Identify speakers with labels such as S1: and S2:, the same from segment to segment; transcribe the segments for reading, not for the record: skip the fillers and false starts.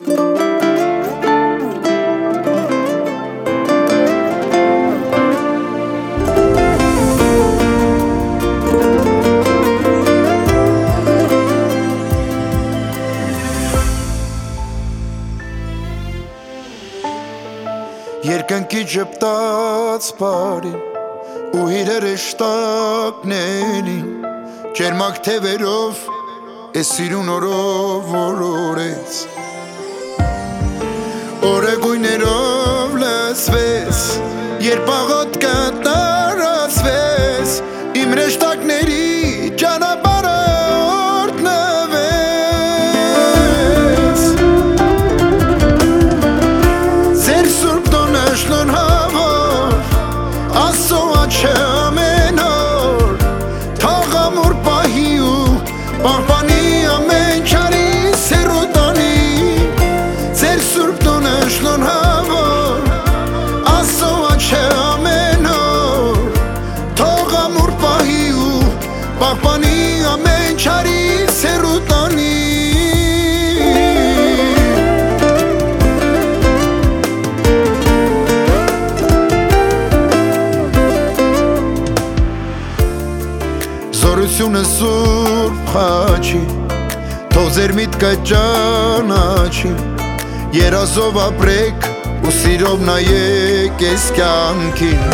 S1: Երկնքի ճպտաց բարին ու իրերը շտակներին Ջերմակ թևերով ես սիրուն օրով որորեց Օրեգույներով լսվես երբ աղոտքը տարածվես Իմ ռեշտակների ճանապարհը օրտնվեց Ձեր սուրբ տոնը շնորհավոր Աստծո աչքը ամեն օր Թող ամուր պահի ու պահպանի ամեն չարի սերոտանի Ձեր սուրբ տոնը շնորհավոր Աստծո աչքը ամեն օր Թող ամուր պահի ու պահպանի ամեն չարի սերոտանի Զորությունը սուրբ խաչի Թող ձեր միտքը ճանաչի Երազով ապրեք ու սիրով նայեք ես կյանքին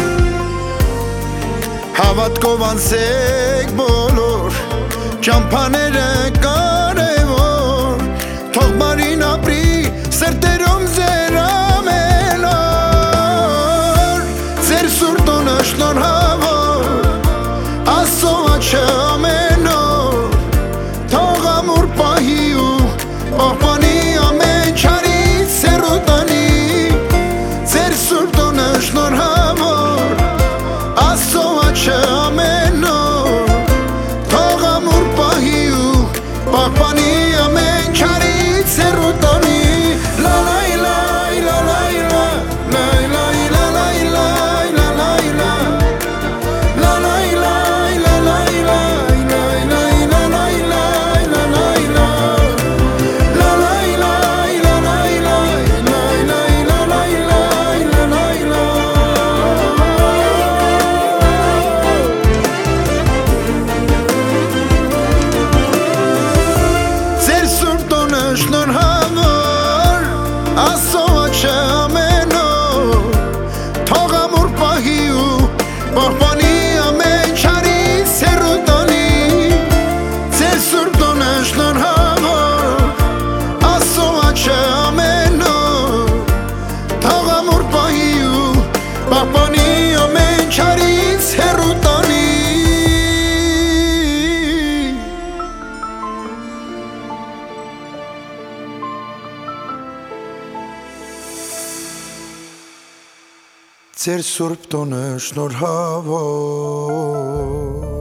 S1: Հավատքով անցեք բոլոր Ճամփաները կարևոր Թող բարին ապրի սրտերում ձեր ամեն օր Ձեր սուրբ տոնը շնորհավոր Աստծո աչքը ամեն օր Թող ամուր պահի ու պահպանի ամեն չարից սերոտանի Ձեր սուրբ տոնը շնորհավոր Աստծո աչքը ամեն օր Թող ամուր պահի ու պահպանի ամեն չարից սերոտանի Լա լայ լայ լա լայ լա լայ լայ լա լայ լայ լա լայ լա La la la la la la la la la la la la la La la la la la la la la la la Ձեր սուրբ տոնը շնորհավոր Աստծո աչքը ամեն օր Թող ամուր պահի ու պահպանի ամեն չարից սերոտանի Ձեր սուրբ տոնը շնորհավոր Աստծո աչքը ամեն օր Թող ամուր պահի ու պահպանի ամեն չարից սերոտանի Ձեր սուրբ տոնը շնորհավոր